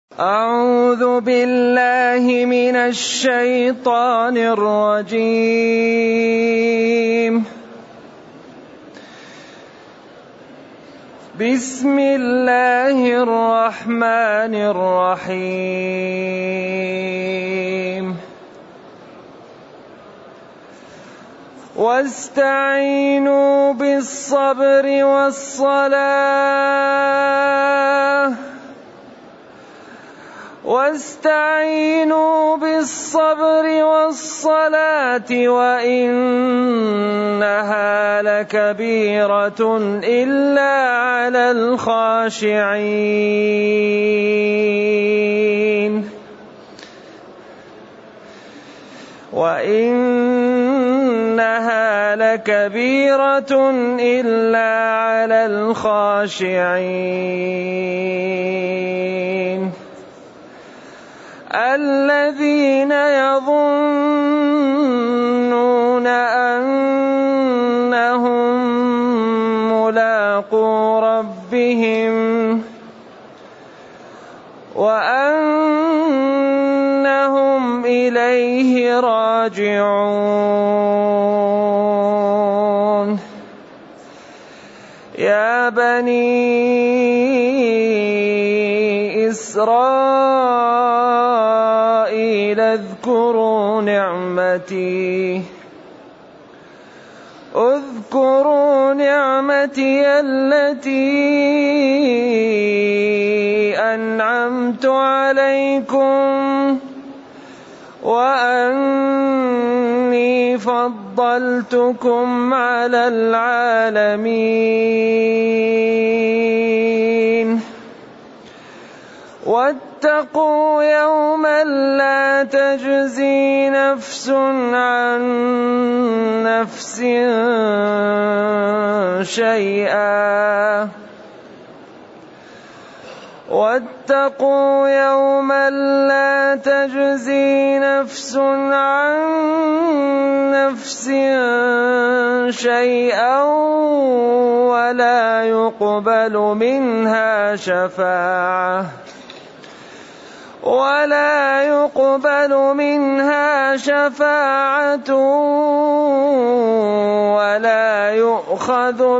أعوذ بالله من الشيطان الرجيم. بسم الله الرحمن الرحيم. واستعينوا بالصبر والصلاة وإنها لكبيرة إلا على الخاشعين الذين يظنون أنهم ملاقو ربهم وأنهم إليه راجعون. يا بني إسرائيل اذكروا نعمتي التي أنعمت عليكم وأني فضلتكم على العالمين. واتقوا يوما لا تجزي نفس عن نفس شيئا ولا يقبل منها شفاعة ولا يؤخذ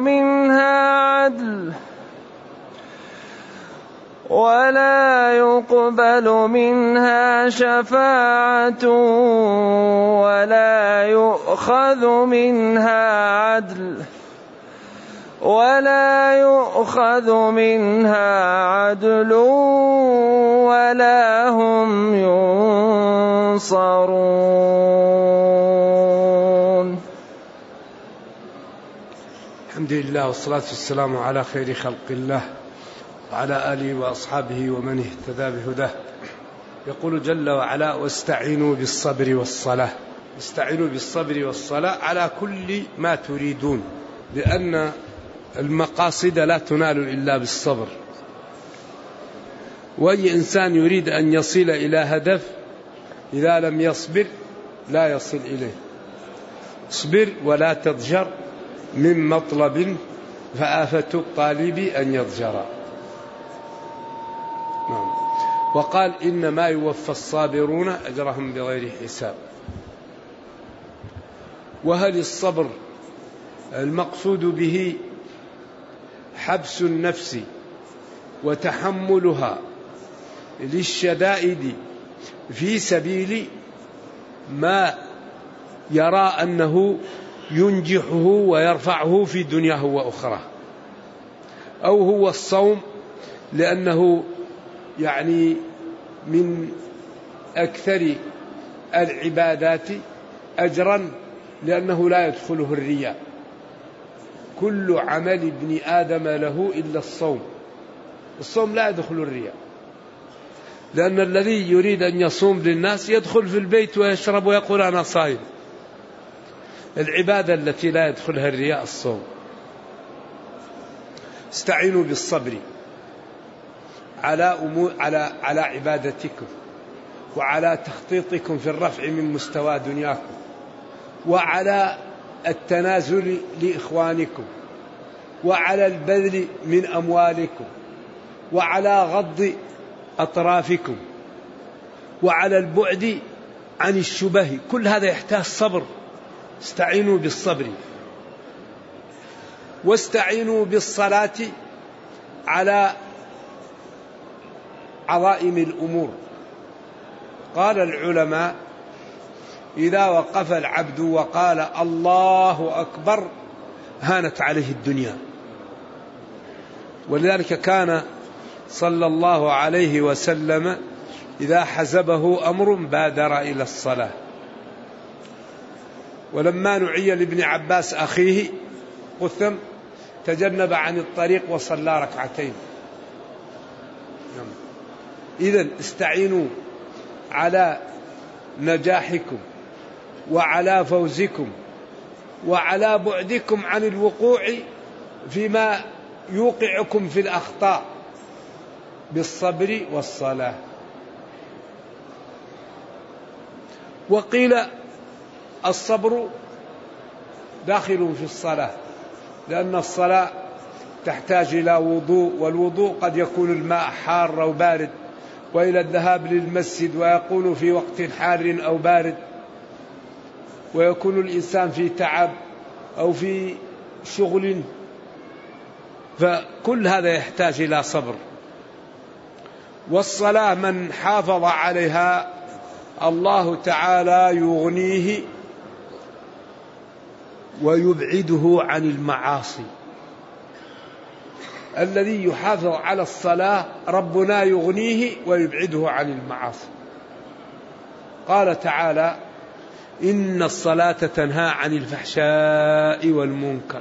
منها عدل ولا هم ينصرون. الحمد لله والصلاة والسلام على خير خلق الله وعلى آله وأصحابه ومن اهتدى بهداه. يقول جل وعلا: واستعينوا بالصبر والصلاة. استعينوا بالصبر والصلاة على كل ما تريدون، لأن المقاصد لا تنال إلا بالصبر، وأي إنسان يريد أن يصل إلى هدف إذا لم يصبر لا يصل إليه. اصبر ولا تضجر من مطلب فآفة الطالب أن يضجر. وقال: إنما يوفى الصابرون أجرهم بغير حساب. وهل الصبر المقصود به حبس النفس وتحملها للشدائد في سبيل ما يرى أنه ينجحه ويرفعه في دنياه وأخرى، أو هو الصوم لأنه من أكثر العبادات أجرا لأنه لا يدخله الرياء. كل عمل ابن آدم له إلا الصوم لا يدخل الرياء، لأن الذي يريد أن يصوم للناس يدخل في البيت ويشرب ويقول أنا صائم. العبادة التي لا يدخلها الرياء الصوم. استعينوا بالصبر على عبادتكم وعلى تخطيطكم في الرفع من مستوى دنياكم، وعلى التنازل لإخوانكم، وعلى البذل من أموالكم، وعلى غض أطرافكم وعلى البعد عن الشبه. كل هذا يحتاج صبر. استعينوا بالصبر. واستعينوا بالصلاة على عظائم الأمور. قال العلماء إذا وقف العبد وقال الله أكبر هانت عليه الدنيا. ولذلك كان صلى الله عليه وسلم إذا حزبه أمر بادر إلى الصلاة. ولما نعي لابن عباس أخيه قثم تجنب عن الطريق وصلى ركعتين. إذن استعينوا على نجاحكم وعلى فوزكم وعلى بعدكم عن الوقوع فيما يوقعكم في الأخطاء بالصبر والصلاة. وقيل الصبر داخل في الصلاة، لأن الصلاة تحتاج إلى وضوء، والوضوء قد يكون الماء حار أو بارد، وإلى الذهاب للمسجد ويكون في وقت حار أو بارد، ويكون الإنسان في تعب أو في شغل، فكل هذا يحتاج إلى صبر. والصلاة من حافظ عليها الله تعالى يغنيه ويبعده عن المعاصي. الذي يحافظ على الصلاة ربنا يغنيه ويبعده عن المعاصي. قال تعالى إن الصلاة تنهى عن الفحشاء والمنكر.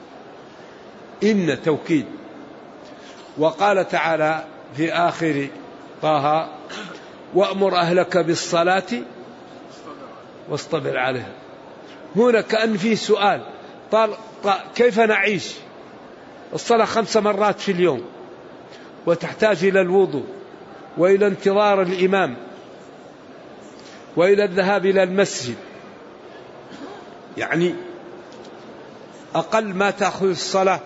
إن توكيد. وقال تعالى في آخر طه وأمر أهلك بالصلاة واصطبر عليها. هنا كأن في سؤال كيف نعيش؟ الصلاة 5 مرات في اليوم، وتحتاج إلى الوضوء وإلى انتظار الإمام وإلى الذهاب إلى المسجد. يعني أقل ما تأخذ الصلاة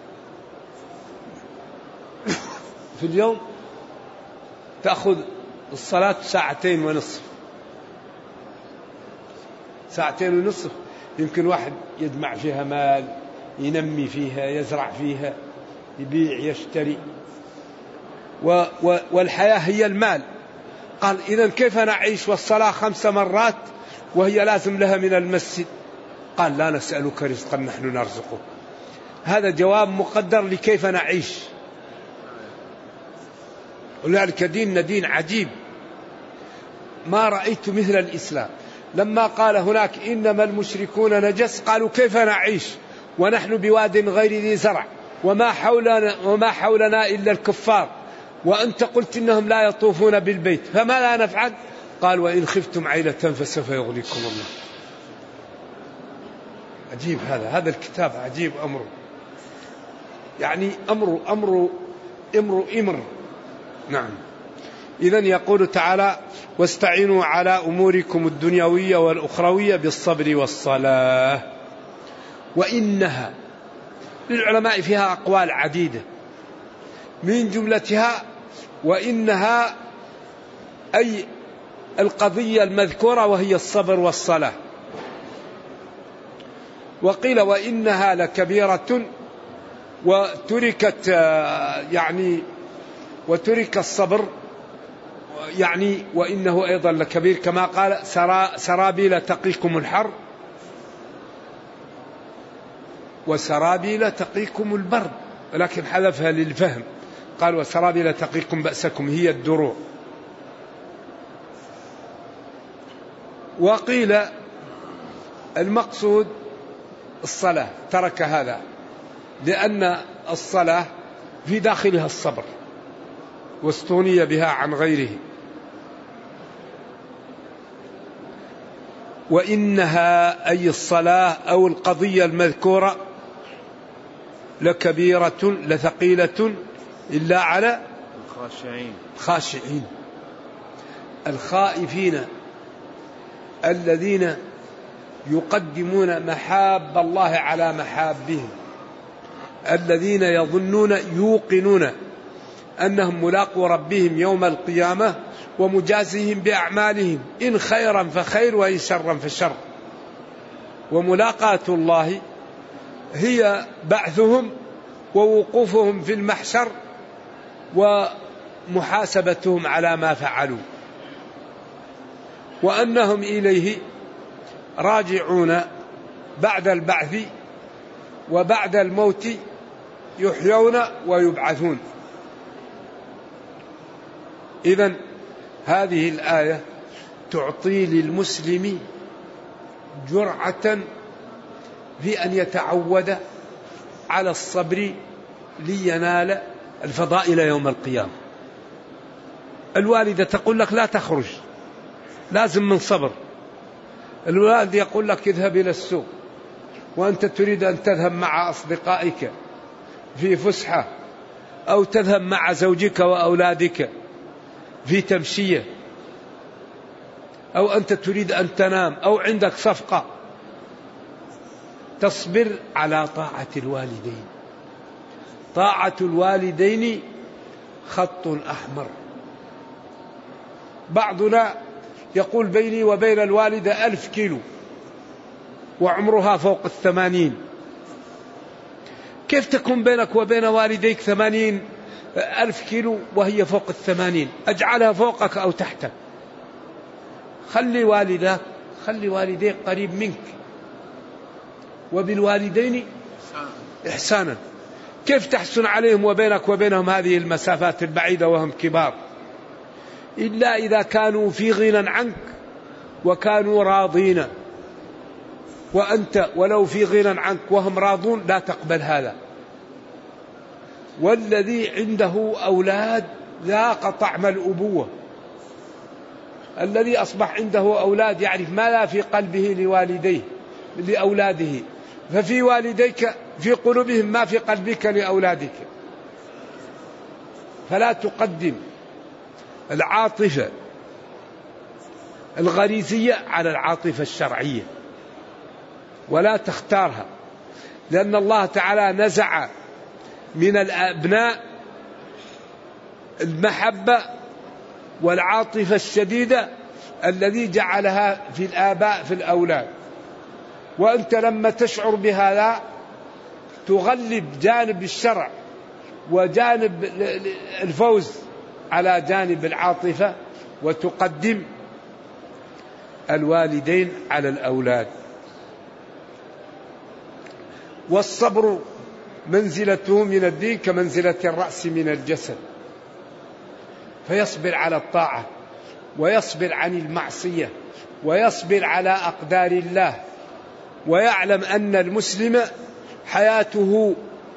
في اليوم تأخذ الصلاة 2.5 ساعة. 2.5 يمكن واحد يجمع فيها مال، ينمي فيها، يزرع فيها، يبيع، يشتري، والحياة هي المال. قال إذن كيف نعيش والصلاة 5 مرات وهي لازم لها من المسجد؟ قال لا نسألك رزقا نحن نرزقك. هذا جواب مقدر لكيف نعيش. ولذلك ديننا دين عجيب، ما رأيت مثل الإسلام. لما قال هناك إنما المشركون نجس، قالوا كيف نعيش ونحن بواد غير ذي زرع وما حولنا إلا الكفار، وأنت قلت إنهم لا يطوفون بالبيت، فما لا نفعل؟ قال وإن خفتم عيلة فسوف يغنيكم الله. عجيب هذا الكتاب عجيب أمره. يعني أمر. نعم. إذن يقول تعالى واستعينوا على أموركم الدنيوية والأخروية بالصبر والصلاة. وإنها للعلماء فيها أقوال عديدة، من جملتها وإنها أي القضية المذكورة وهي الصبر والصلاة. وقيل وإنها لكبيرة وترك الصبر، يعني وإنه أيضا لكبير كما قال سرابيل تقيكم الحر وسرابيل تقيكم البرد، ولكن حذفها للفهم، قال وسرابيل تقيكم بأسكم، هي الدروع. وقيل المقصود الصلاة، ترك هذا لأن الصلاة في داخلها الصبر واستغني بها عن غيره. وإنها أي الصلاة أو القضية المذكورة لكبيرة لثقيلة إلا على الخاشعين الخائفين الذين يقدمون محاب الله على محابهم، الذين يظنون يوقنون أنهم ملاقوا ربهم يوم القيامة ومجازيهم بأعمالهم، إن خيرا فخير وإن شرا فشر. وملاقاة الله هي بعثهم ووقوفهم في المحشر ومحاسبتهم على ما فعلوا، وأنهم إليه راجعون بعد البعث وبعد الموت، يحيون ويبعثون. إذن هذه الآية تعطي للمسلم جرعة في أن يتعود على الصبر لينال الفضائل يوم القيامة. الوالدة تقول لك لا تخرج، لازم من صبر. الوالد يقول لك اذهب إلى السوق وأنت تريد أن تذهب مع أصدقائك في فسحة، أو تذهب مع زوجك وأولادك في تمشية، أو أنت تريد أن تنام، أو عندك صفقة. تصبر على طاعة الوالدين. طاعة الوالدين خط أحمر. بعضنا يقول بيني وبين الوالدة 1000 كيلو وعمرها فوق 80. كيف تكون بينك وبين والديك 80,000 كيلو وهي فوق 80؟ أجعلها فوقك أو تحتك. خلي والديك قريب منك. وبالوالدين إحسانا. كيف تحسن عليهم وبينك وبينهم هذه المسافات البعيدة وهم كبار؟ إلا إذا كانوا في غنى عنك وكانوا راضين، وأنت ولو في غنى عنك وهم راضون لا تقبل هذا. والذي عنده أولاد ذاق طعم الأبوة. الذي أصبح عنده أولاد يعرف ما لا في قلبه لوالديه لأولاده، ففي والديك في قلوبهم ما في قلبك لأولادك. فلا تقدم العاطفة الغريزية على العاطفة الشرعية، ولا تختارها، لأن الله تعالى نزع من الأبناء المحبة والعاطفة الشديدة الذي جعلها في الآباء في الأولاد. وأنت لما تشعر بهذا تغلب جانب الشرع وجانب الفوز على جانب العاطفة، وتقدم الوالدين على الأولاد. والصبر منزلته من الدين كمنزلة الرأس من الجسد. فيصبر على الطاعة، ويصبر عن المعصية، ويصبر على أقدار الله، ويعلم أن المسلم حياته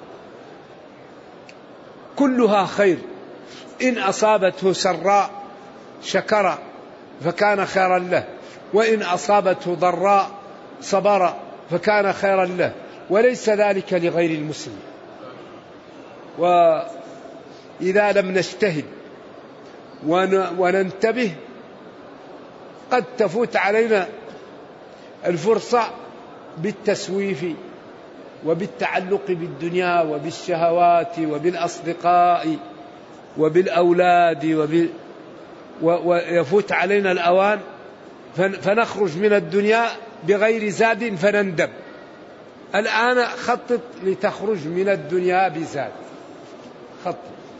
كلها خير. إن أصابته سراء شكر فكان خيرا له، وإن أصابته ضراء صبر فكان خيرا له، وليس ذلك لغير المسلم. وإذا لم نجتهد وننتبه قد تفوت علينا الفرصة بالتسويف وبالتعلق بالدنيا وبالشهوات وبالأصدقاء وبالأولاد ويفوت علينا الأوان فنخرج من الدنيا بغير زاد فنندم. الآن خطط لتخرج من الدنيا بزاد. خطط.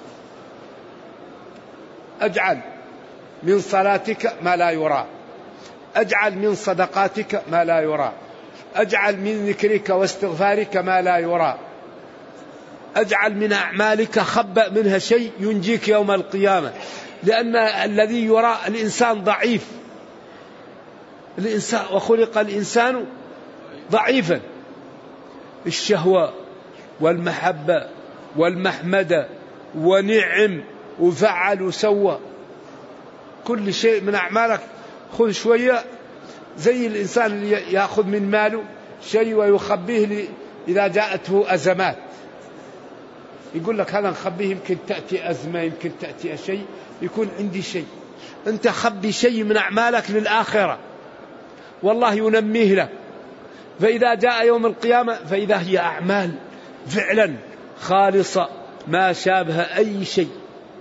أجعل من صلاتك ما لا يرى، أجعل من صدقاتك ما لا يرى، أجعل من ذكرك واستغفارك ما لا يرى، أجعل من أعمالك خبأ منها شيء ينجيك يوم القيامة. لأن الذي يرى الإنسان ضعيف، الإنسان وخلق الإنسان ضعيفا. الشهوة والمحبة والمحمدة ونعم وفعل وسوى، كل شيء من أعمالك خذ شوية، زي الإنسان اللي يأخذ من ماله شيء ويخبيه إذا جاءته أزمات. يقول لك هذا نخبيه، يمكن تأتي أزمة، يمكن تأتي شيء، يكون عندي شيء. أنت خبي شيء من أعمالك للآخرة والله ينميه لك. فإذا جاء يوم القيامة فإذا هي أعمال فعلا خالصة ما شابه أي شيء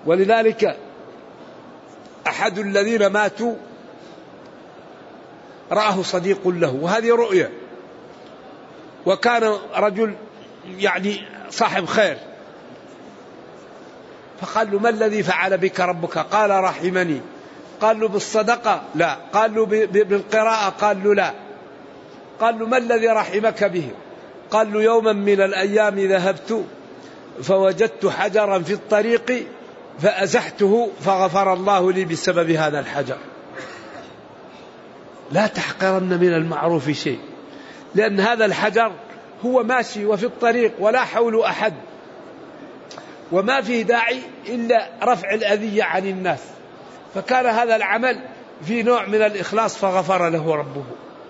ولذلك أحد الذين ماتوا رآه صديق له، وهذه رؤية، وكان رجل يعني صاحب خير، فقال له: ما الذي فعل بك ربك؟ قال: رحمني. قال له: بالصدقة؟ لا. قال له: بالقراءة؟ قال له: لا. قال له: ما الذي رحمك به؟ قال له: يوما من الأيام ذهبت فوجدت حجرا في الطريق فأزحته فغفر الله لي بسبب هذا الحجر. لا تحقرن من المعروف شيء، لأن هذا الحجر هو ماشي وفي الطريق ولا حول أحد، وما فيه داعي إلا رفع الأذية عن الناس، فكان هذا العمل في نوع من الإخلاص فغفر له ربه.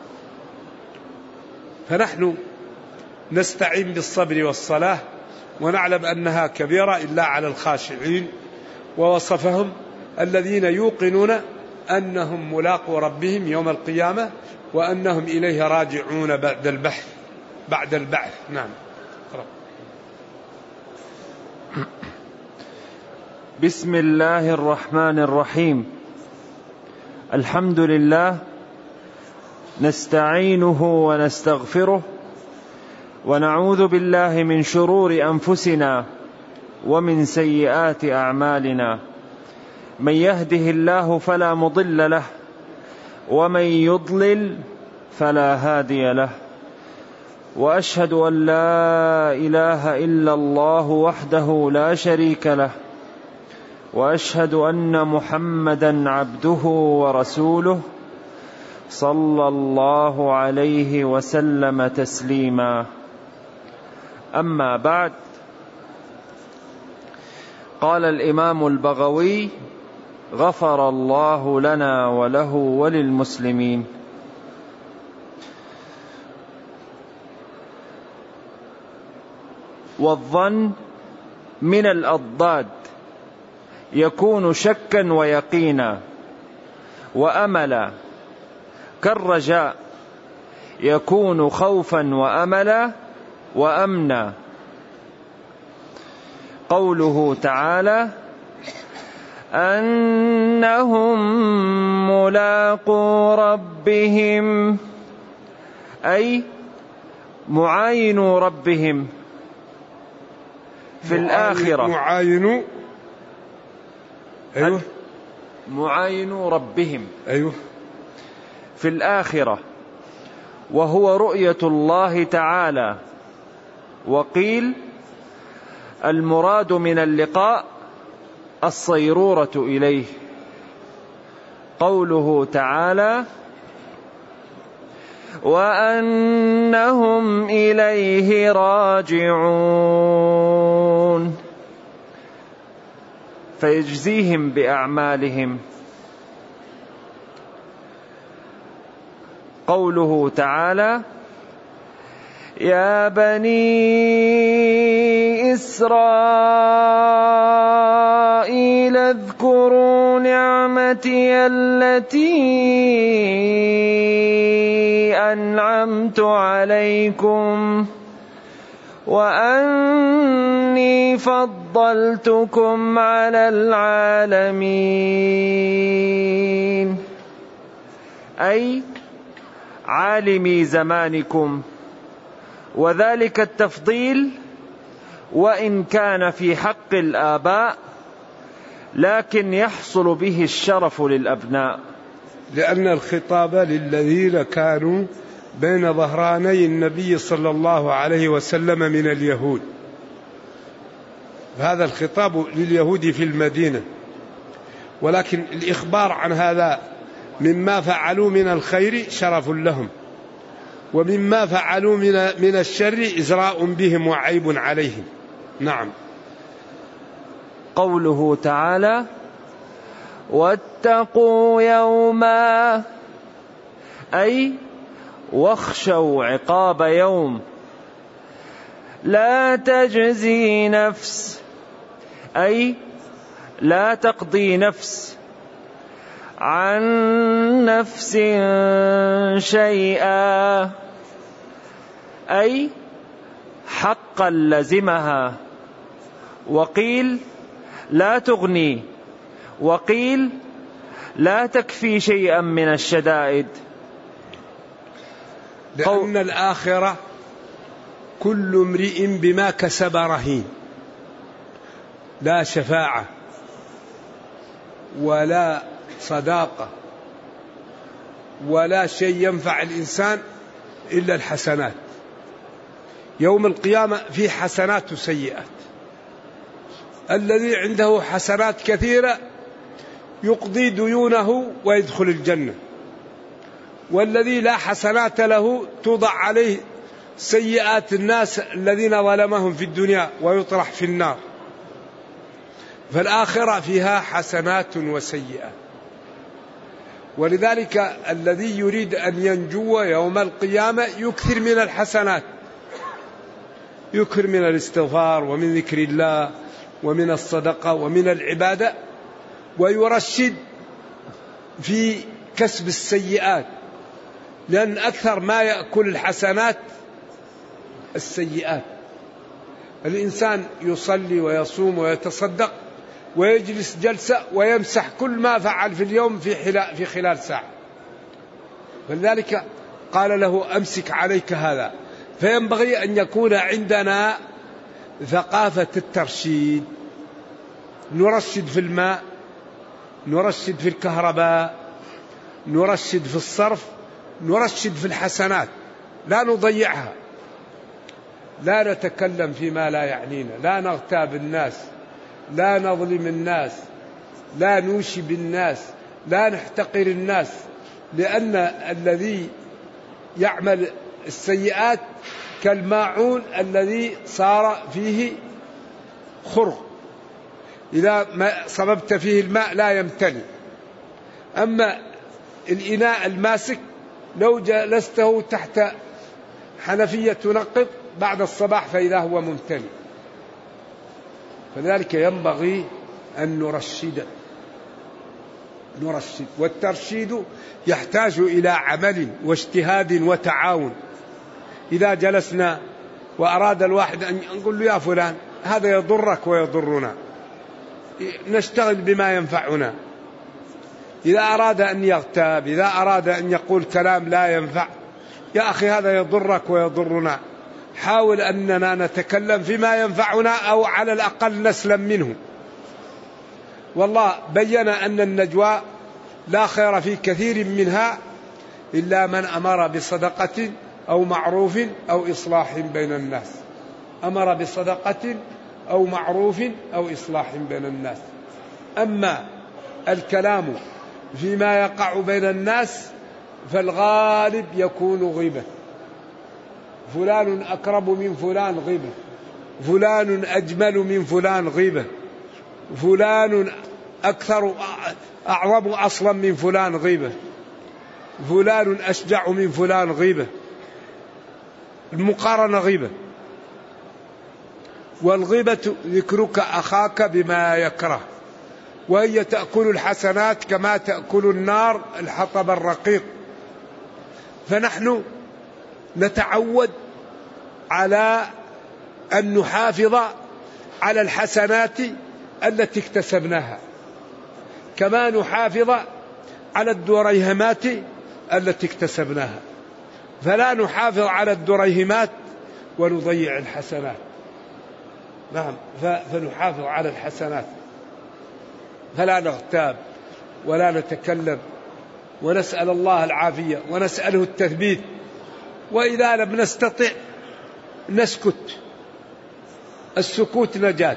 فنحن نستعين بالصبر والصلاة، ونعلم أنها كبيرة إلا على الخاشعين، ووصفهم الذين يوقنون أنهم ملاقو ربهم يوم القيامة وأنهم إليه راجعون بعد البعث. نعم. بسم الله الرحمن الرحيم. الحمد لله، نستعينه ونستغفره، ونعوذ بالله من شرور أنفسنا ومن سيئات أعمالنا. من يهده الله فلا مضل له، ومن يضلل فلا هادي له، وأشهد أن لا إله إلا الله وحده لا شريك له، وأشهد أن محمدا عبده ورسوله صلى الله عليه وسلم تسليما. أما بعد، قال الإمام البغوي: غفر الله لنا وله وللمسلمين. والظن من الأضداد يكون شكا ويقينا، وأملا، كالرجاء يكون خوفا وأملا وأمنا. قوله تعالى: أنهم ملاقو ربهم، أي معاينوا ربهم في الآخرة. معاينوا ربهم في الآخرة، وهو رؤية الله تعالى. وقيل: المراد من اللقاء الصيرورة إليه. قوله تعالى: وأنهم إليه راجعون، فيجزيهم بأعمالهم. قوله تعالى: يا بني إسرائيل اذكروا نعمتي التي أنعمت عليكم وأني فضلتكم على العالمين، أي عالمي زمانكم. وذلك التفضيل وإن كان في حق الآباء، لكن يحصل به الشرف للأبناء، لأن الخطاب للذين كانوا بين ظهراني النبي صلى الله عليه وسلم من اليهود. هذا الخطاب لليهود في المدينة، ولكن الإخبار عن هذا مما فعلوا من الخير شرف لهم، ومما فعلوا من الشر إزراء بهم وعيب عليهم. نعم. قوله تعالى: واتقوا يوما، أي واخشوا عقاب يوم لا تجزي نفس، أي لا تقضي نفس عن نفس شيئا، أي حقا لزمها. وقيل: لا تغني، وقيل لا تكفي شيئا من الشدائد. لأن الآخرة كل امرئ بما كسب رهين، لا شفاعة ولا صداقة ولا شيء ينفع الإنسان إلا الحسنات. يوم القيامة في حسنات وسيئات. الذي عنده حسنات كثيرة يقضي ديونه ويدخل الجنة، والذي لا حسنات له توضع عليه سيئات الناس الذين ظلمهم في الدنيا ويطرح في النار. فالآخرة فيها حسنات وسيئات. ولذلك الذي يريد أن ينجو يوم القيامة يكثر من الحسنات، يكثر من الاستغفار ومن ذكر الله ومن الصدقة ومن العبادة، ويرشد في كسب السيئات، لأن أكثر ما يأكل الحسنات السيئات. الإنسان يصلي ويصوم ويتصدق ويجلس جلسة ويمسح كل ما فعل في اليوم في خلال ساعة، فلذلك قال له أمسك عليك هذا. فينبغي أن يكون عندنا ثقافة الترشيد، نرشد في الماء، نرشد في الكهرباء، نرشد في الصرف، نرشد في الحسنات، لا نضيعها، لا نتكلم فيما لا يعنينا، لا نغتاب الناس، لا نظلم الناس، لا نوشي بالناس، لا نحتقر الناس. لأن الذي يعمل السيئات كالماعون الذي صار فيه خرق، إذا ما صببت فيه الماء لا يمتلئ. أما الإناء الماسك لو جلسته تحت حنفية تنقط بعد الصباح فإذا هو ممتلئ. فذلك ينبغي أن نرشد، والترشيد يحتاج إلى عمل واجتهاد وتعاون. إذا جلسنا وأراد الواحد أن نقول له يا فلان هذا يضرك ويضرنا، نشتغل بما ينفعنا. إذا أراد أن يغتاب، إذا أراد أن يقول كلام لا ينفع، يا أخي هذا يضرك ويضرنا، حاول أننا نتكلم فيما ينفعنا أو على الأقل نسلم منه. والله بين أن النجوى لا خير في كثير منها إلا من أمر بصدقة أو معروف أو إصلاح بين الناس. أمر بصدقة أو معروف أو إصلاح بين الناس. أما الكلام فيما يقع بين الناس فالغالب يكون غيبة، فلان أقرب من فلان غيبة، فلان أجمل من فلان غيبة، فلان أكثر أعظم أصلا من فلان غيبة، فلان أشجع من فلان غيبة. المقارنة غيبة. والغيبة ذكرك أخاك بما يكره، وهي تأكل الحسنات كما تأكل النار الحطب الرقيق. فنحن نتعود على أن نحافظ على الحسنات التي اكتسبناها، كما نحافظ على الدريهمات التي اكتسبناها، فلا نحافظ على الدريهمات ونضيع الحسنات. نعم، فنحافظ على الحسنات، فلا نغتاب ولا نتكلم، ونسأل الله العافية ونسأله التثبيت. وإذا لم نستطع نسكت، السكوت نجاة.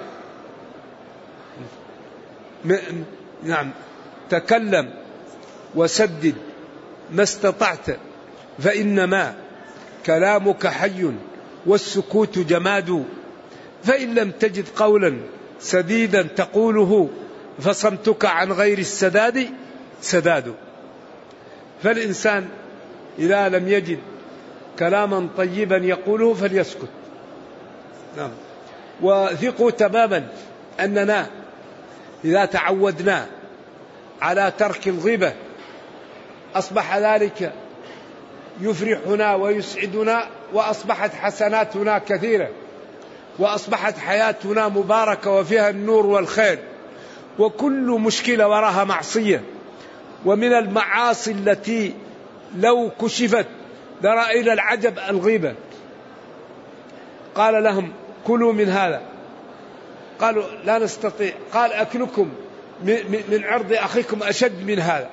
نعم، تكلم وسدد ما استطعت، فإنما كلامك حي والسكوت جماد. فإن لم تجد قولا سديدا تقوله فصمتك عن غير السداد سداد. فالإنسان إذا لم يجد كلاما طيبا يقوله فليسكت. نعم. وثقوا تماما أننا إذا تعودنا على ترك الغيبة أصبح ذلك يفرحنا ويسعدنا، وأصبحت حسناتنا كثيرة، وأصبحت حياتنا مباركة وفيها النور والخير. وكل مشكلة وراها معصية. ومن المعاصي التي لو كشفت درى إلى العجب الغيبة. قال لهم كلوا من هذا، قالوا لا نستطيع. قال أكلكم من عرض أخيكم أشد من هذا.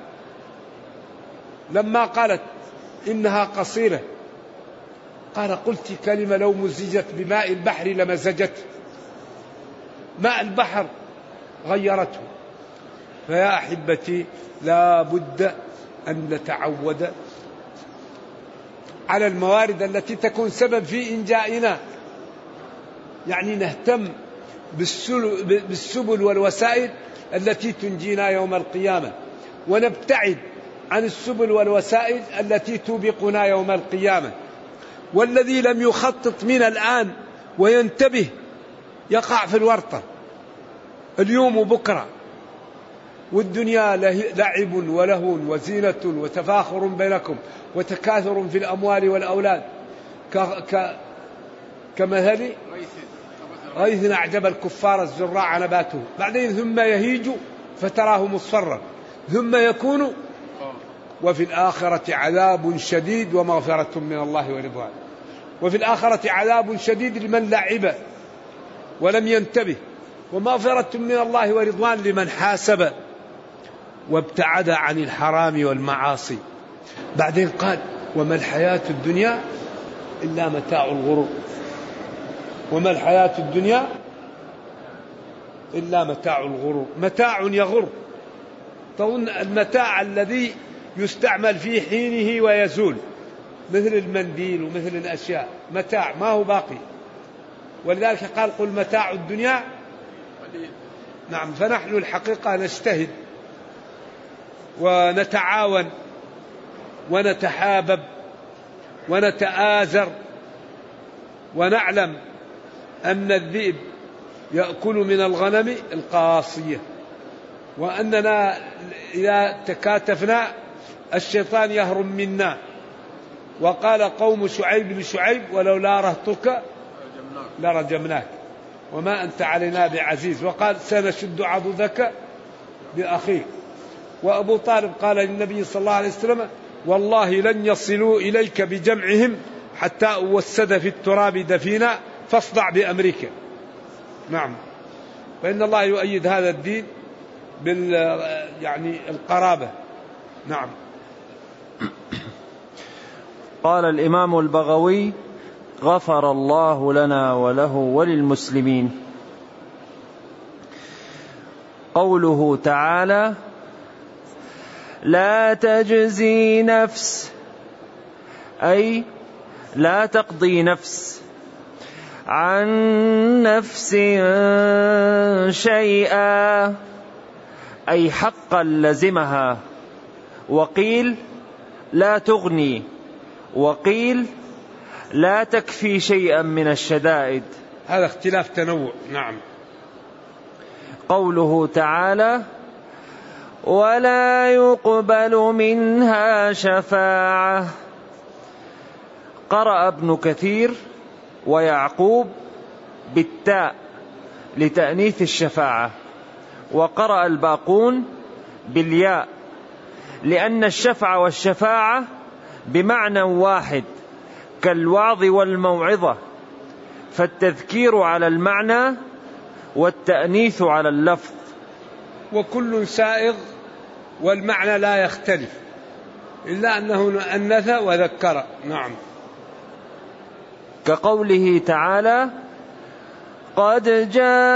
لما قالت إنها قصيرة قال قلت كلمة لو مزجت بماء البحر لمزجته، ماء البحر غيرته. فيا أحبتي لا بد أن نتعود على الموارد التي تكون سبب في إنجائنا، يعني نهتم بالسبل والوسائل التي تنجينا يوم القيامة، ونبتعد عن السبل والوسائل التي توبقنا يوم القيامة. والذي لم يخطط من الآن وينتبه يقع في الورطة اليوم وبكرة. والدنيا لعب ولهو وزينة وتفاخر بينكم وتكاثر في الأموال والأولاد كمثل غيث أعجب الكفار الزراع نباته بعدين ثم يهيج فتراه مصفرا ثم يكون وفي الآخرة عذاب شديد ومغفرة من الله ورضوان. وفي الآخرة عذاب شديد لمن لعب ولم ينتبه، ومغفرة من الله ورضوان لمن حاسب وابتعد عن الحرام والمعاصي. بعدين قال وما الحياة الدنيا إلا متاع الغرور. وما الحياة الدنيا إلا متاع الغرور. متاع يغر، تظن المتاع الذي يستعمل في حينه ويزول، مثل المنديل ومثل الأشياء، متاع ما هو باقي. ولذلك قال قل متاع الدنيا. نعم. فنحن الحقيقة نجتهد ونتعاون ونتحابب ونتآزر، ونعلم أن الذئب يأكل من الغنم القاصية، وأننا إذا تكاتفنا الشيطان يهرم منا. وقال قوم شعيب لشعيب ولولا رهطك لرجمناك وما أنت علينا بعزيز. وقال سنشد عضدك بأخيك. وأبو طالب قال للنبي صلى الله عليه وسلم والله لن يصلوا إليك بجمعهم حتى أوسد في التراب دفينا فاصدع بأمريكا. نعم. فإن الله يؤيد هذا الدين يعني القرابة. نعم. قال الإمام البغوي غفر الله لنا وله وللمسلمين. قوله تعالى لا تجزي نفس، أي لا تقضي نفس عن نفس شيئا، أي حقا لزمها. وقيل لا تغني، وقيل لا تكفي شيئا من الشدائد. هذا اختلاف تنوع. نعم. قوله تعالى ولا يقبل منها شفاعة. قرأ ابن كثير ويعقوب بالتاء لتأنيث الشفاعة، وقرأ الباقون بالياء، لأن الشفع والشفاعة بمعنى واحد كالوعظ والموعظة، فالتذكير على المعنى والتأنيث على اللفظ. وكل سائغ والمعنى لا يختلف إلا أنه أنث وذكر. نعم. كقوله تعالى قد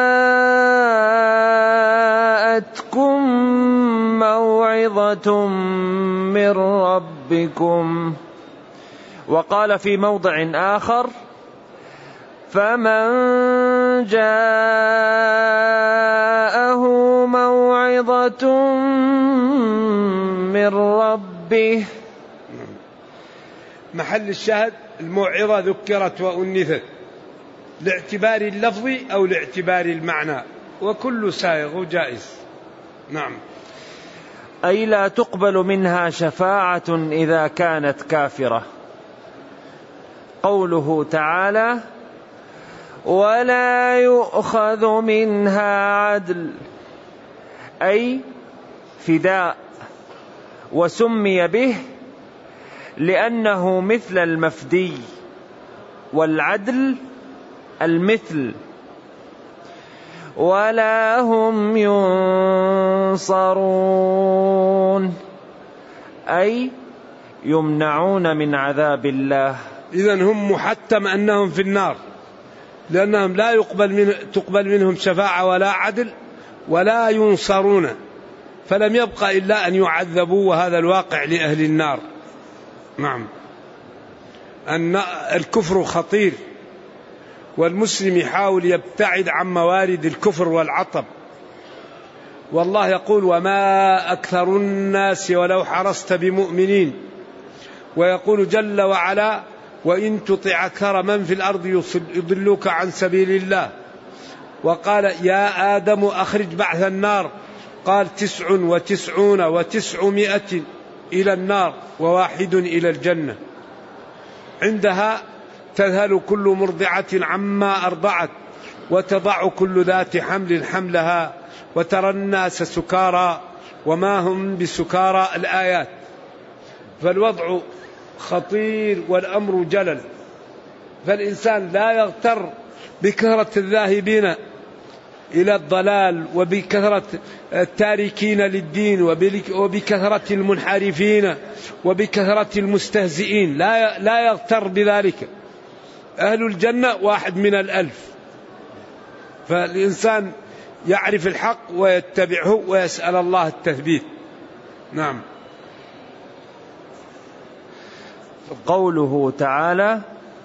جاءتكم موعظة من ربكم. وقال في موضع آخر فمن جاءه موعظة من ربه. محل الشاهد الموعظة ذكرت وأنثت لاعتبار اللفظ أو لاعتبار المعنى، وكل سائغ جائز. نعم. أي لا تقبل منها شفاعة إذا كانت كافرة. قوله تعالى ولا يؤخذ منها عدل، أي فداء، وسمي به لأنه مثل المفدي، والعدل المثل. ولا هم ينصرون أي يمنعون من عذاب الله. إذن هم محتم أنهم في النار، لأنهم لا تقبل منهم شفاعة ولا عدل ولا ينصرون، فلم يبقى إلا أن يعذبوا، وهذا الواقع لأهل النار. نعم. أن الكفر خطير، والمسلم يحاول يبتعد عن موارد الكفر والعطب. والله يقول: وما أكثر الناس ولو حرصت بمؤمنين. ويقول جل وعلا: وإن تطع أكثر من في الأرض يضلوك عن سبيل الله. وقال: يا آدم أخرج بعث النار. قال: 99 و900 إلى النار و1 إلى الجنة. عندها تذهل كل مرضعة عما أرضعت، وتضع كل ذات حمل حملها، وترى الناس سكارى وما هم بسكارى. الآيات. فالوضع خطير والأمر جلل، فالإنسان لا يغتر بكثرة الذاهبين إلى الضلال، وبكثرة التاركين للدين، وبكثرة المنحرفين، وبكثرة المستهزئين. لا يغتر بذلك. أهل الجنة 1 من 1000. فالإنسان يعرف الحق ويتبعه ويسأل الله التثبيت. نعم. قوله تعالى: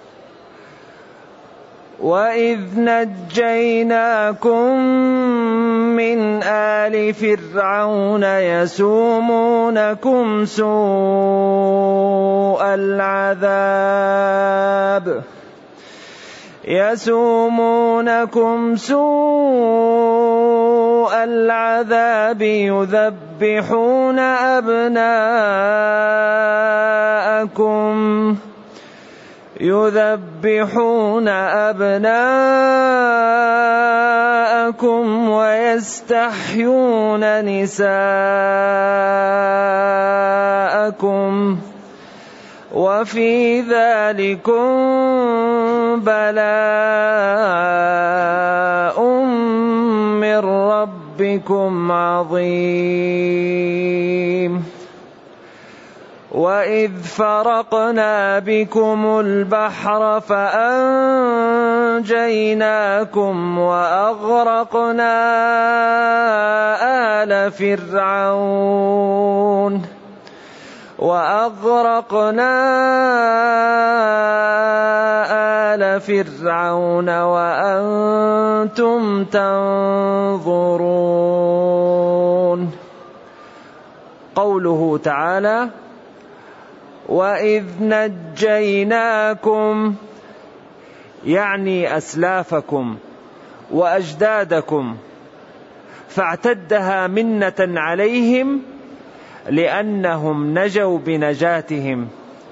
وإذ نجيناكم من آل فرعون يسومونكم سوء العذاب يذبحون أبناءكم ويستحيون نساءكم، وفي ذلكم بلاء من ربكم عظيم. وإذ فرقنا بكم البحر فأنجيناكم وأغرقنا آل فرعون وأنتم تنظرون. قوله تعالى: وإذ نجيناكم يعني أسلافكم وأجدادكم، فاعتدها منة عليهم لأنهم نجوا بنجاتهم.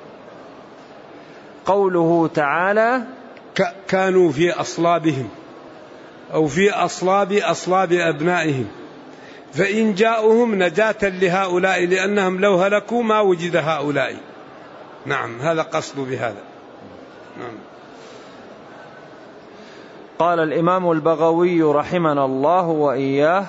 قوله تعالى: كانوا في أصلابهم أو في أصلاب أبنائهم، فإن جاءهم نجاة لهؤلاء، لأنهم لو هلكوا ما وجد هؤلاء. نعم، هذا قصد بهذا. نعم. قال الإمام البغوي رحمنا الله وإياه: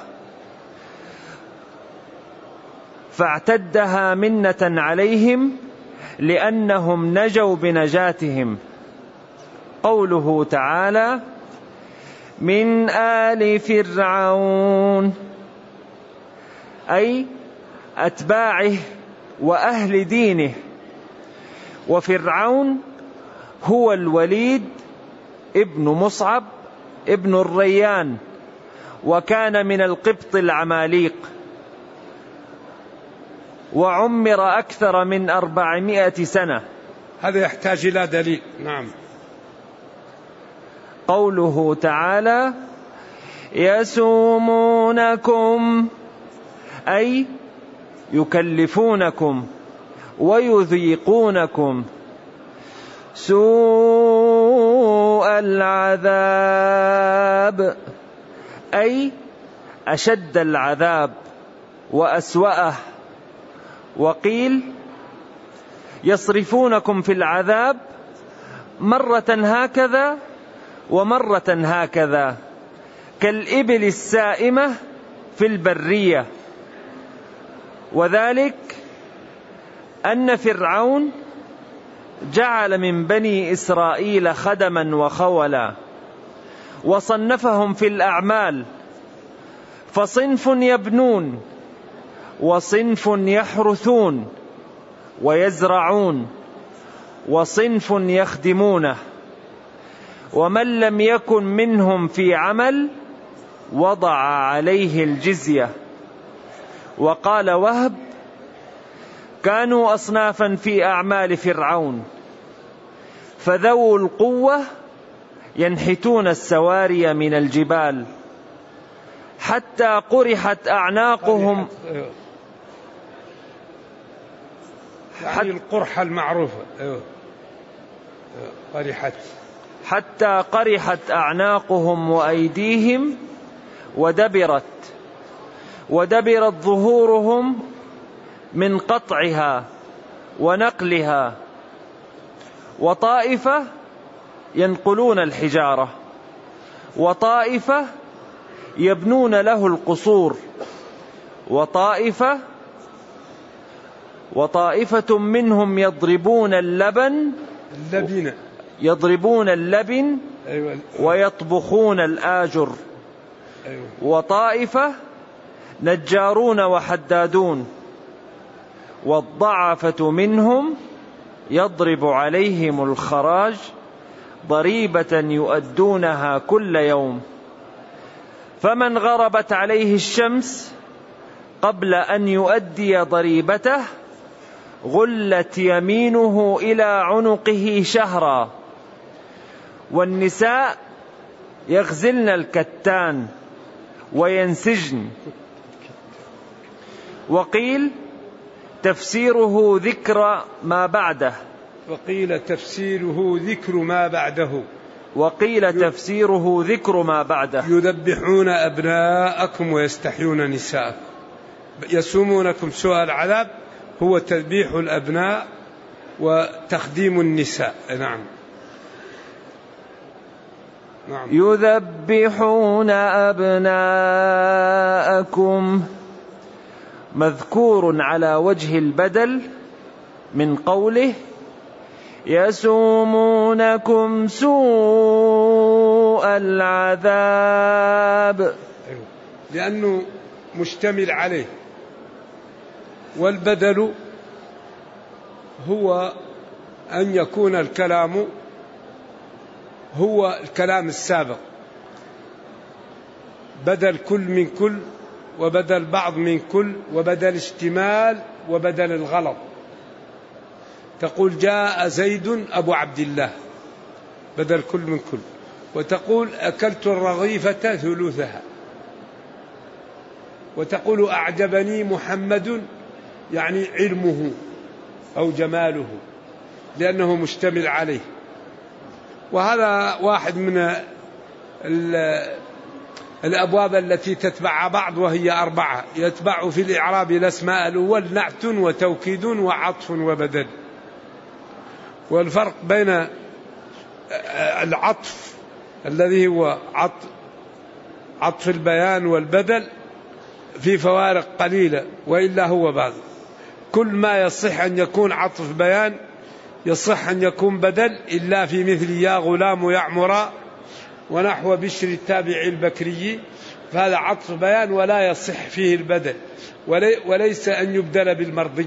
فاعتدها منة عليهم لأنهم نجوا بنجاتهم. قوله تعالى: من آل فرعون أي أتباعه وأهل دينه. وفرعون هو الوليد ابن مصعب ابن الريان، وكان من القبط العماليق، وعمر أكثر من 400 سنة. هذا يحتاج إلى دليل. نعم. قوله تعالى: يسومونكم أي يكلفونكم ويذيقونكم سوء العذاب، أي أشد العذاب وأسوأه. وقيل يصرفونكم في العذاب مرة هكذا ومرة هكذا كالإبل السائمة في البرية. وذلك أن فرعون جعل من بني إسرائيل خدما وخولا وصنفهم في الأعمال، فصنف يبنون وصنف يحرثون ويزرعون وصنف يخدمونه، ومن لم يكن منهم في عمل وضع عليه الجزية. وقال وهب كانوا أصنافا في أعمال فرعون، فذو القوة ينحتون السواري من الجبال حتى قرحت أعناقهم، يعني القرحة المعروفة قرحت، حتى قرحت أعناقهم وأيديهم ودبرت ظهورهم من قطعها ونقلها. وطائفة ينقلون الحجارة، وطائفة يبنون له القصور، وطائفة منهم يضربون اللبن ويطبخون الآجر، وطائفة نجارون وحدادون، والضعفة منهم يضرب عليهم الخراج ضريبة يؤدونها كل يوم. فمن غربت عليه الشمس قبل أن يؤدي ضريبته غلت يمينه إلى عنقه شهرا. والنساء يغزلن الكتان وينسجن. وقيل تفسيره ذكر ما بعده، وقيل تفسيره ذكر ما بعده يذبحون أبناءكم ويستحيون نساءكم. يسومونكم سوء العذاب هو تذبيح الأبناء وتخديم النساء. نعم. يذبحون أبناءكم مذكور على وجه البدل من قوله يسومونكم سوء العذاب، لأنه مشتمل عليه. والبدل هو أن يكون الكلام هو الكلام السابق، بدل كل من كل، وبدل بعض من كل، وبدل اشتمال، وبدل الغلط. تقول جاء زيد أبو عبد الله بدل كل من كل، وتقول أكلت الرغيفة ثلثها، وتقول أعجبني محمد يعني علمه أو جماله لأنه مشتمل عليه. وهذا واحد من الأبواب التي تتبع بعض، وهي 4. يتبع في الإعراب الأسماء الأول نعت وتوكيد وعطف وبدل. والفرق بين العطف الذي هو عطف البيان والبدل في فوارق قليلة، وإلا هو بعض. كل ما يصح أن يكون عطف بيان يصح أن يكون بدل، إلا في مثل يا غلام يعمر ونحو بشر التابع البكري، فهذا عطف بيان ولا يصح فيه البدل، وليس أن يبدل بالمرضي.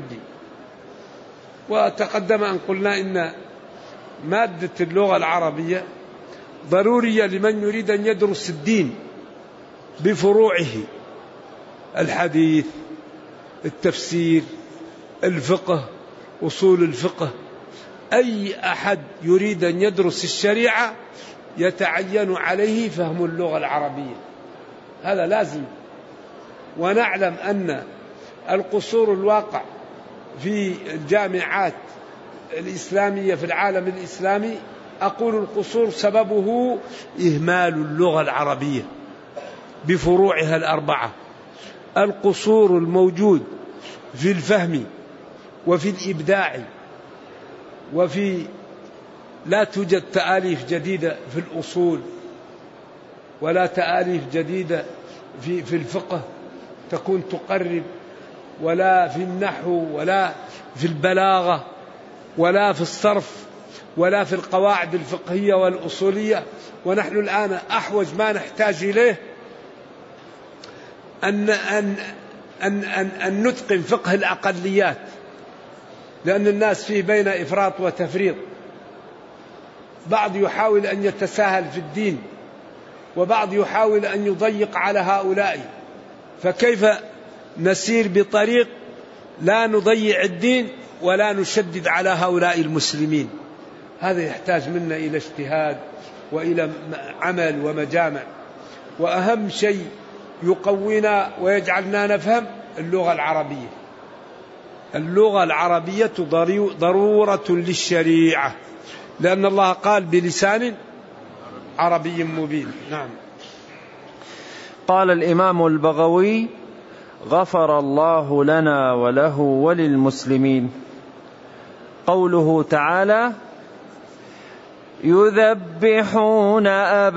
وتقدم أن قلنا إن مادة اللغة العربية ضرورية لمن يريد أن يدرس الدين بفروعه، الحديث، التفسير، الفقه، أصول الفقه. أي أحد يريد أن يدرس الشريعة يتعين عليه فهم اللغة العربية، هذا لازم. ونعلم أن القصور الواقع في الجامعات الإسلامية في العالم الإسلامي، أقول القصور سببه إهمال اللغة العربية. بفروعها الأربعة. القصور الموجود في الفهم وفي الإبداع لا توجد تآليف جديدة في الأصول ولا تآليف جديدة في الفقه تكون تقرب، ولا في النحو ولا في البلاغة ولا في الصرف ولا في القواعد الفقهية والأصولية. ونحن الآن أحوج ما نحتاج إليه أن نتقن فقه الأقليات، لأن الناس فيه بين إفراط وتفريط. بعض يحاول أن يتساهل في الدين، وبعض يحاول أن يضيق على هؤلاء، فكيف نسير بطريق لا نضيع الدين ولا نشدد على هؤلاء المسلمين؟ هذا يحتاج منا إلى اجتهاد وإلى عمل ومجامع. وأهم شيء يقوينا ويجعلنا نفهم اللغة العربية. اللغة العربية ضرورة للشريعة، لأن الله قال بلسان عربي مبين. نعم. قال الإمام البغوي: غفر الله لنا وله وللمسلمين. قوله تعالى: يذبحون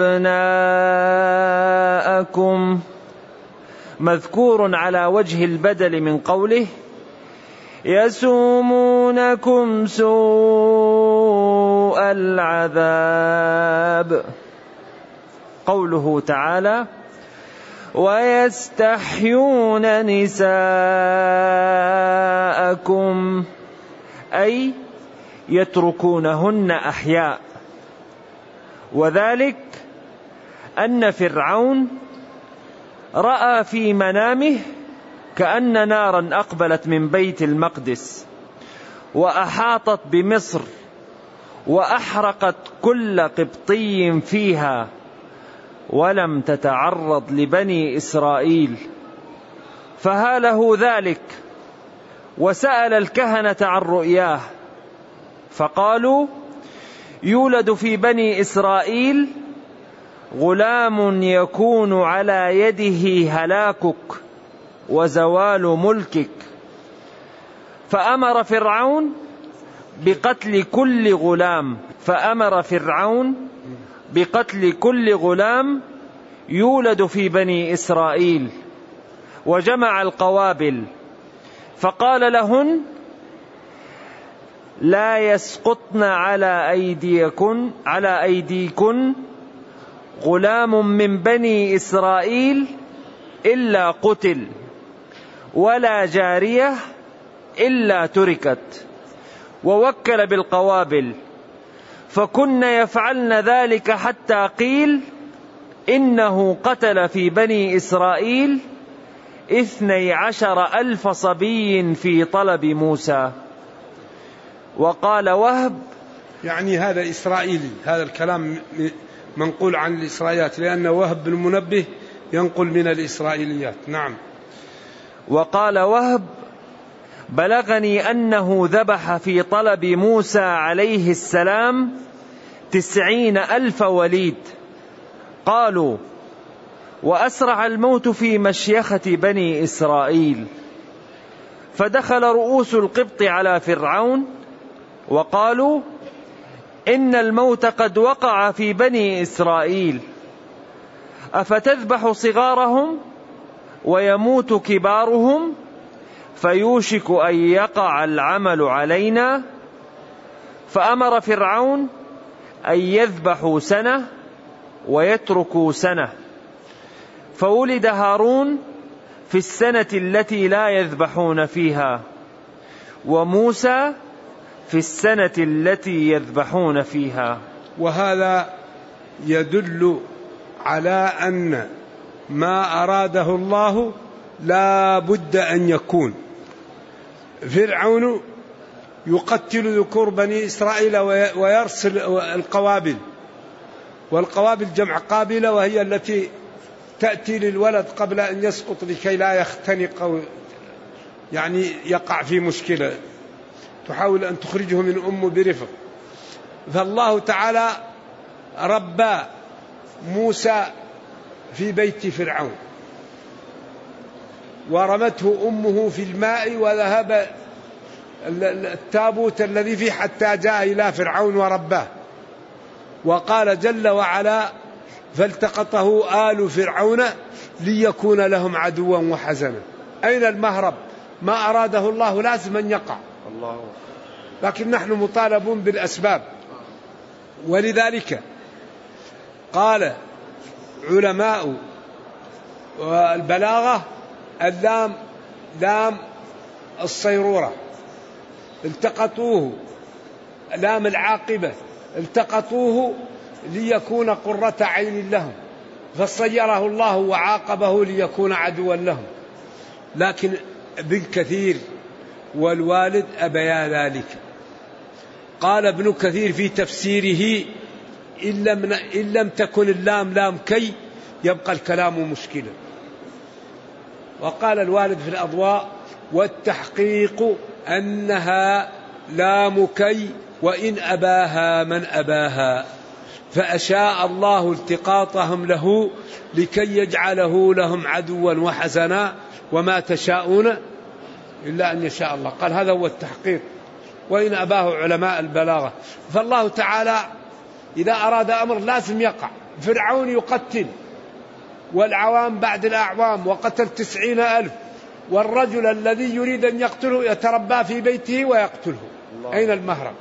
أبناءكم، مذكور على وجه البدل من قوله: يسومونكم سوء العذاب. قوله تعالى: ويستحيون نساءكم، أي يتركونهن أحياء. وذلك أن فرعون رأى في منامه كأن نارا أقبلت من بيت المقدس وأحاطت بمصر وأحرقت كل قبطي فيها، ولم تتعرض لبني إسرائيل، فهاله ذلك وسأل الكهنة عن رؤياه، فقالوا: يولد في بني إسرائيل غلام يكون على يده هلاكك وزوال ملكك. فأمر فرعون بقتل كل غلام يولد في بني إسرائيل، وجمع القوابل فقال لهن: لا يسقطن على أيديكن غلام من بني إسرائيل إلا قتل، ولا جارية إلا تركت. ووكل بالقوابل، فكن يفعلن ذلك حتى قيل: إنه قتل في بني إسرائيل 12,000 صبي في طلب موسى. وقال وهب، يعني هذا إسرائيلي، هذا الكلام منقول عن الإسرائيليات، لأن وهب بن منبه ينقل من الإسرائيليات. نعم. وقال وهب: بلغني أنه ذبح في طلب موسى عليه السلام 90,000 وليد. قالوا: وأسرع الموت في مشيخة بني إسرائيل. فدخل رؤوس القبط على فرعون وقالوا: إن الموت قد وقع في بني إسرائيل، أفتذبح صغارهم ويموت كبارهم فيوشك أن يقع العمل علينا؟ فأمر فرعون أن يذبحوا سنة ويتركوا سنة، فولد هارون في السنة التي لا يذبحون فيها، وموسى في السنة التي يذبحون فيها. وهذا يدل على أن ما أراده الله لا بد أن يكون. فرعون يقتل ذكور بني إسرائيل ويرسل القوابل، والقوابل جمع قابلة، وهي التي تأتي للولد قبل أن يسقط لكي لا يختنق أو يعني يقع في مشكلة، تحاول أن تخرجه من أمه برفق. فالله تعالى ربى موسى في بيت فرعون، ورمته أمه في الماء، وذهب التابوت الذي فيه حتى جاء إلى فرعون ورباه. وقال جل وعلا: فالتقطه آل فرعون ليكون لهم عدوا وحزنا. أين المهرب؟ ما أراده الله لازم أن يقع، لكن نحن مطالبون بالأسباب. ولذلك قال علماء البلاغة: اللام لام الصيرورة، التقطوه، لام العاقبة، التقطوه ليكون قرة عين لهم، فصيره الله وعاقبه ليكون عدوا لهم. لكن ابن كثير والوالد أبيا ذلك. قال ابن كثير في تفسيره: إن لم تكن اللام لام كي يبقى الكلام مشكلا. وقال الوالد في الأضواء: والتحقيق أنها لام كي وإن أباها من أباها، فأشاء الله التقاطهم له لكي يجعله لهم عدوا وحزنا، وما تشاءون إلا أن يشاء الله. قال هذا هو التحقيق، وإن أباه علماء البلاغة. فالله تعالى إذا أراد أمر لازم يقع. فرعون يقتل، والعوام بعد الأعوام، وقتل 90,000، والرجل الذي يريد أن يقتله يتربى في بيته ويقتله. أين المهرب؟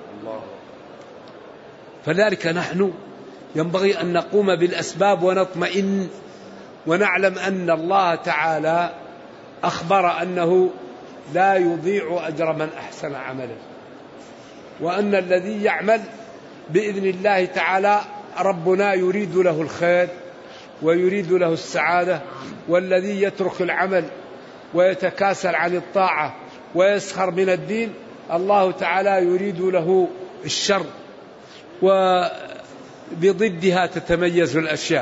فذلك نحن ينبغي أن نقوم بالأسباب ونطمئن، ونعلم أن الله تعالى أخبر أنه لا يضيع أجر من أحسن عملا، وأن الذي يعمل بإذن الله تعالى ربنا يريد له الخير ويريد له السعادة. والذي يترك العمل ويتكاسل عن الطاعة ويسخر من الدين الله تعالى يريد له الشر، وبضدها تتميز الأشياء.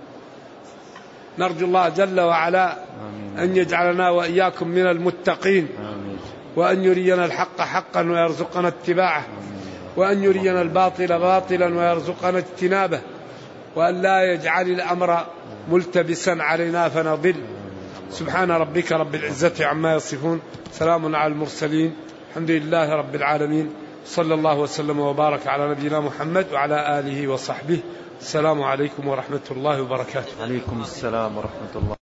نرجو الله جل وعلا أن يجعلنا وإياكم من المتقين، وأن يرينا الحق حقا ويرزقنا اتباعه، وأن يرينا الباطل باطلا ويرزقنا اجتنابه، وأن لا يجعل الأمر ملتبسا علينا فنضل. سبحان ربك رب العزة عما يصفون، سلام على المرسلين، الحمد لله رب العالمين، صلى الله وسلم وبارك على نبينا محمد وعلى آله وصحبه. السلام عليكم ورحمة الله وبركاته. عليكم السلام ورحمة الله.